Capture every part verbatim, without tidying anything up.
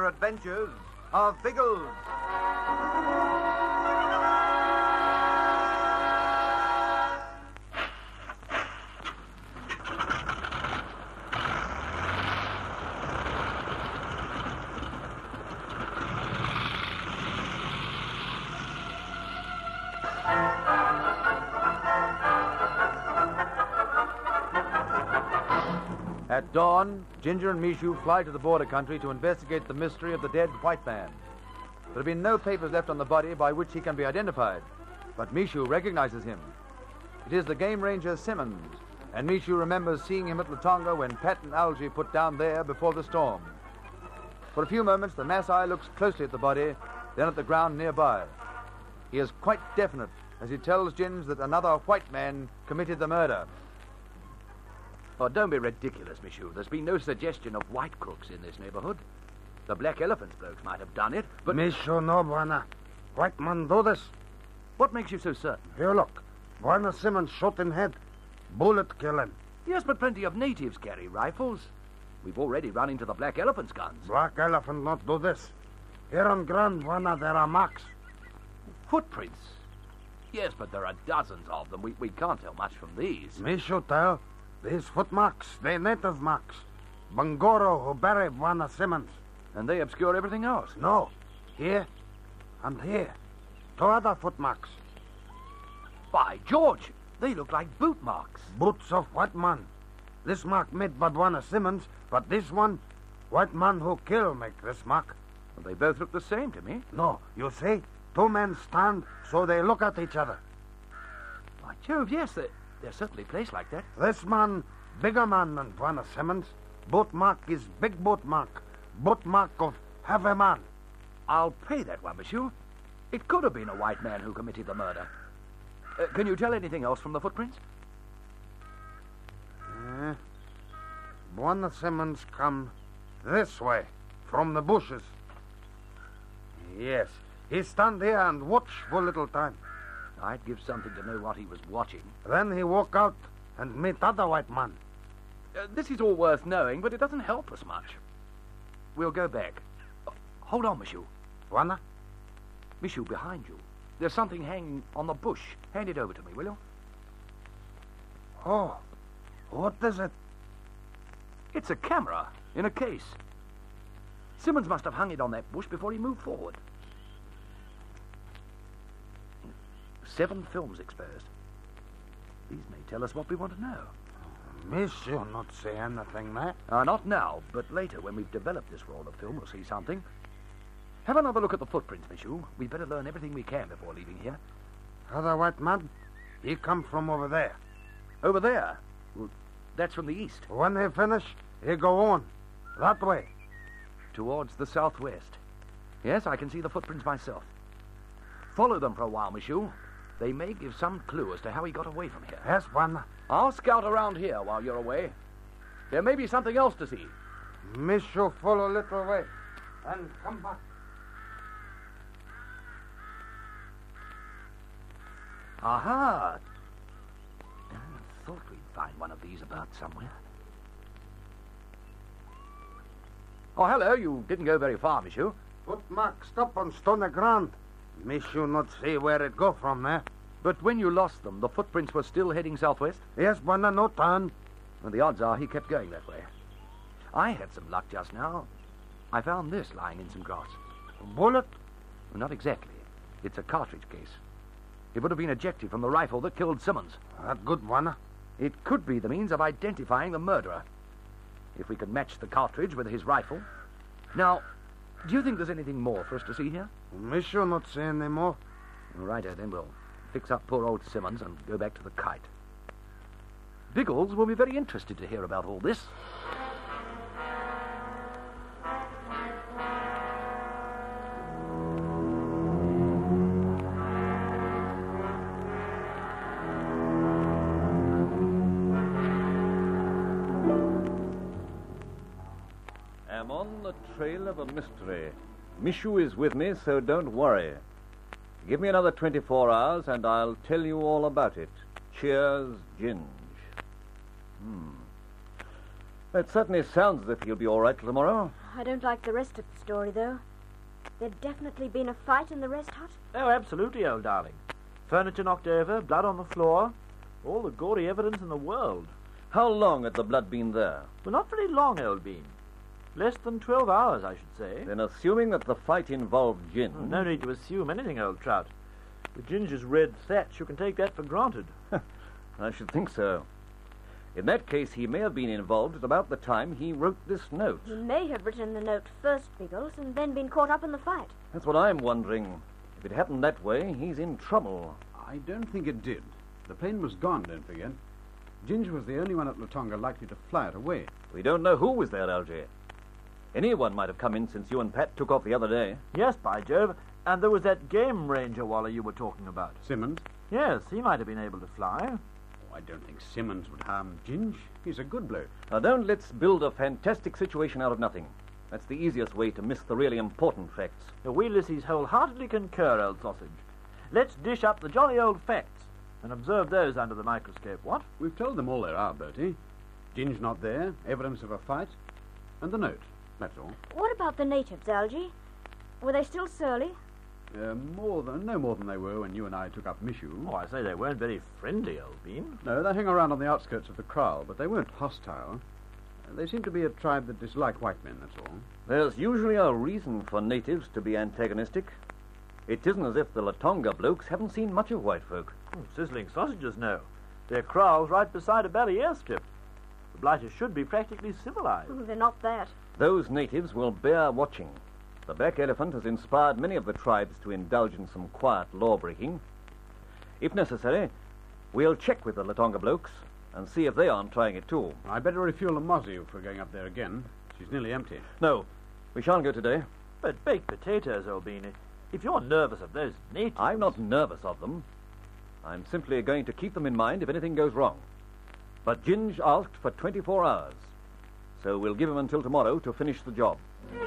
adventures of Biggles. At dawn, Ginger and Michoud fly to the border country to investigate the mystery of the dead white man. There have been no papers left on the body by which he can be identified, but Michoud recognizes him. It is the game ranger Simmons, and Michoud remembers seeing him at Latonga when Pat and Algie put down there before the storm. For a few moments, the Maasai looks closely at the body, then at the ground nearby. He is quite definite as he tells Gins that another white man committed the murder. Oh, don't be ridiculous, Michoud. There's been no suggestion of white crooks in this neighborhood. The Black Elephants blokes might have done it, but... Michoud, no, Bwana. White man do this. What makes you so certain? Here, look. Bwana Simmons shot in head. Bullet kill him. Yes, but plenty of natives carry rifles. We've already run into the Black Elephant's guns. Black Elephant not do this. Here on ground, Bwana, there are marks. Footprints? Yes, but there are dozens of them. We, we can't tell much from these. Michoud tell. These footmarks, they native marks. Bangoro who buried Bwana Simmons. And they obscure everything else? No. Here and here. Two other footmarks. By George, they look like boot marks. Boots of white man. This mark made by Bwana Simmons, but this one, white man who kill make this mark. Well, they both look the same to me. No, you see, two men stand so they look at each other. By Jove, yes, they... They're certainly placed like that. This man, bigger man than Bwana Simmons. Boot mark is big boot mark. Boot mark of heavy man. I'll pay that one, monsieur. It could have been a white man who committed the murder. Uh, can you tell anything else from the footprints? Uh, Bwana Simmons come this way, from the bushes. Yes, he stand here and watch for a little time. I'd give something to know what he was watching. Then he walk out and meet other white man. Uh, this is all worth knowing, but it doesn't help us much. We'll go back. Uh, hold on, Michoud. Bwana? Michoud, behind you. There's something hanging on the bush. Hand it over to me, will you? Oh, what is it? It's a camera in a case. Simmons must have hung it on that bush before he moved forward. Seven films exposed. These may tell us what we want to know. Michoud not say anything, man. Uh, not now, but later when we've developed this roll of film, we'll see something. Have another look at the footprints, Michoud. We'd better learn everything we can before leaving here. Other white man, he come from over there. Over there? Well, that's from the east. When he finish, he go on. That way. Towards the southwest. Yes, I can see the footprints myself. Follow them for a while, Michoud. They may give some clue as to how he got away from here. Yes, Bwana. I'll scout around here while you're away. There may be something else to see. Michoud follow a little way and come back. Aha! I thought we'd find one of these about somewhere. Oh, hello. You didn't go very far, Michoud. Footmark stop on stony ground. Michoud not see where it go from there. But when you lost them, the footprints were still heading southwest? Yes, Bwana, no turn. Well, the odds are he kept going that way. I had some luck just now. I found this lying in some grass. A bullet? Well, not exactly. It's a cartridge case. It would have been ejected from the rifle that killed Simmons. That good, Bwana. It could be the means of identifying the murderer. If we could match the cartridge with his rifle. Now, do you think there's anything more for us to see here? Michoud not say any more. Righto, then we'll fix up poor old Simmons and go back to the kite. Biggles will be very interested to hear about all this. I'm on the trail of a mystery. Michoud is with me, so don't worry. Give me another twenty-four hours, and I'll tell you all about it. Cheers, Ginge. Hmm. It certainly sounds as if you'll be all right tomorrow. I don't like the rest of the story, though. There'd definitely been a fight in the rest hut. Oh, absolutely, old darling. Furniture knocked over, blood on the floor. All the gory evidence in the world. How long had the blood been there? Well, not very long, old bean. Less than twelve hours, I should say. Then assuming that the fight involved gin... Oh, no need to assume anything, old trout. The ginger's red thatch, you can take that for granted. I should think so. In that case, he may have been involved at about the time he wrote this note. He may have written the note first, Biggles, and then been caught up in the fight. That's what I'm wondering. If it happened that way, he's in trouble. I don't think it did. The plane was gone, don't forget. Ginger was the only one at Latonga likely to fly it away. We don't know who was there, Algy. Anyone might have come in since you and Pat took off the other day. Yes, by Jove. And there was that game ranger Waller you were talking about. Simmons? Yes, he might have been able to fly. Oh, I don't think Simmons would harm Ginge. He's a good bloke. Now, don't let's build a fantastic situation out of nothing. That's the easiest way to miss the really important facts. We Lissies wholeheartedly concur, old sausage. Let's dish up the jolly old facts and observe those under the microscope, what? We've told them all there are, Bertie. Ginge not there, evidence of a fight, and the note. That's all. What about the natives, Algy? Were they still surly? Uh, more than, no more than they were when you and I took up Mishu. Oh, I say they weren't very friendly, old bean. No, they hang around on the outskirts of the kraal, but they weren't hostile. Uh, they seem to be a tribe that dislike white men, that's all. There's usually a reason for natives to be antagonistic. It isn't as if the Latonga blokes haven't seen much of white folk. Oh, sizzling sausages, no. Their kraal's right beside a Bally airstrip. The blighters should be practically civilized. Oh, they're not that. Those natives will bear watching. The black elephant has inspired many of the tribes to indulge in some quiet law-breaking. If necessary, we'll check with the Latonga blokes and see if they aren't trying it too. I'd better refuel the Mozzie if we're going up there again. She's nearly empty. No, we shan't go today. But baked potatoes, old bean. If you're nervous of those natives... I'm not nervous of them. I'm simply going to keep them in mind if anything goes wrong. But Ginge asked for twenty-four hours, so we'll give him until tomorrow to finish the job.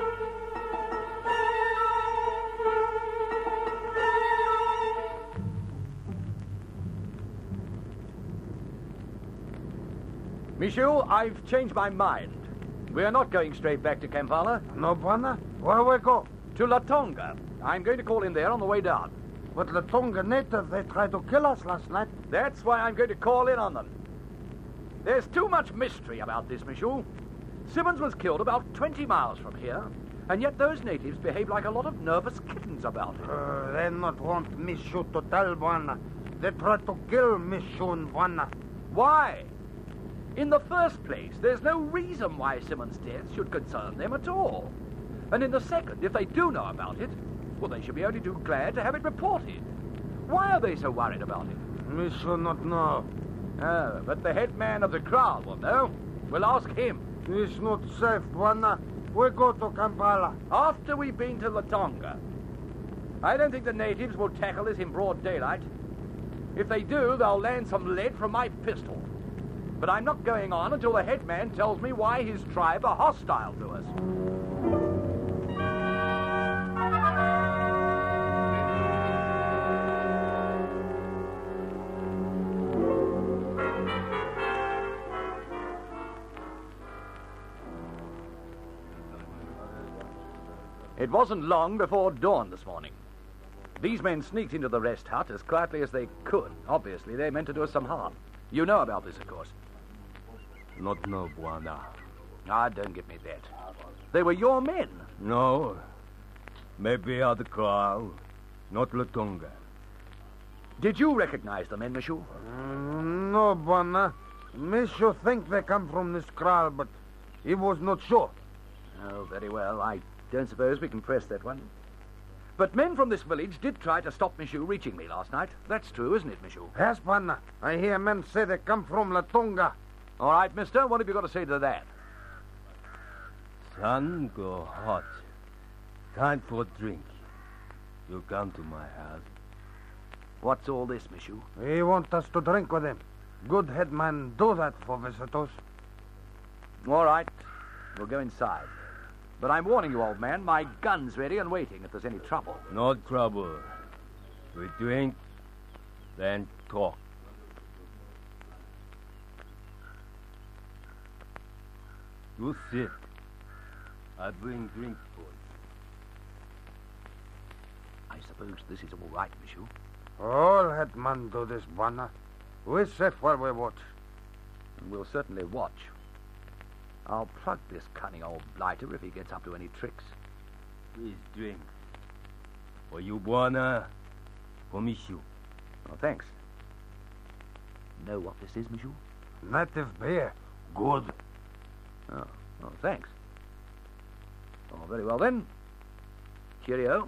Michu, I've changed my mind. We are not going straight back to Kampala. No, Bwana? Where we go? To Latonga. I'm going to call in there on the way down. But the Tonga natives, they tried to kill us last night. That's why I'm going to call in on them. There's too much mystery about this, Michu. Simmons was killed about twenty miles from here, and yet those natives behave like a lot of nervous kittens about it. Uh, they not want Mishu to tell, Bwana. They tried to kill Mishu and Bwana. Why? In the first place, there's no reason why Simmons' death should concern them at all. And in the second, if they do know about it, well, they should be only too glad to have it reported. Why are they so worried about it? Mishu not know. Oh, but the head man of the kraal will know. We'll ask him. It's not safe, Bwana. We go to Kampala. After we've been to Latonga. I don't think the natives will tackle us in broad daylight. If they do, they'll land some lead from my pistol. But I'm not going on until the head man tells me why his tribe are hostile to us. It wasn't long before dawn this morning. These men sneaked into the rest hut as quietly as they could. Obviously, they meant to do us some harm. You know about this, of course. Not no, Bwana. Ah, don't give me that. They were your men. No. Maybe other kraal, not Latonga. Did you recognize the men, Michu? Mm, no, Bwana. Mishu think they come from this kraal, but he was not sure. Oh, very well. I don't suppose we can press that one. But men from this village did try to stop Michu reaching me last night. That's true, isn't it, Michu? Yes, Bwana. I hear men say they come from Latonga. All right, mister, what have you got to say to that? Sun go hot. Time for drink. You come to my house. What's all this, Michu? He want us to drink with him. Good headman do that for visitors. All right. We'll go inside. But I'm warning you, old man, my gun's ready and waiting if there's any trouble. No trouble. We drink, then talk. You sit. I bring drink, boys. I suppose this is all right, Michu. All headmen do this, Bwana. We're safe while we watch. We'll certainly watch. I'll plug this cunning old blighter if he gets up to any tricks. Please drink. For you, Bwana. For Michu. Oh, thanks. Know what this is, Michu? Native beer. Good. Oh, oh, thanks. Oh, very well then. Cheerio.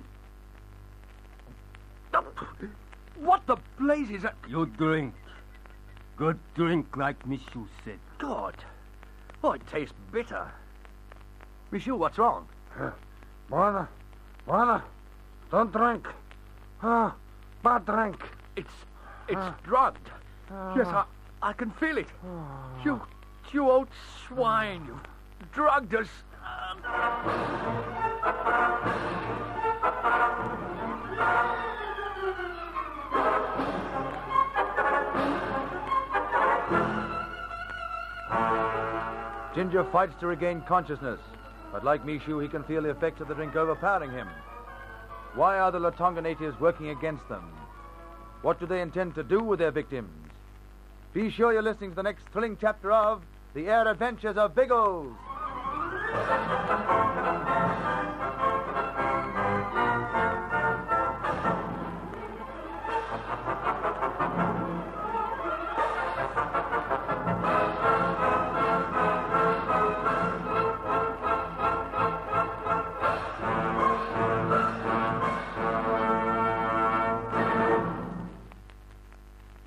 Oh, what the blazes? Are... You drink. Good drink, like Michu said. God. Oh, it tastes bitter. Michu, what's wrong? Bwana. Bwana. Don't drink. Ah, bad drink. It's... it's Ah. drugged. Ah. Yes, I, I can feel it. You... you old swine. You drugged us. Ginger fights to regain consciousness, but like Michu, he can feel the effects of the drink overpowering him. Why are the Latonga natives working against them? What do they intend to do with their victims? Be sure you're listening to the next thrilling chapter of The Air Adventures of Biggles.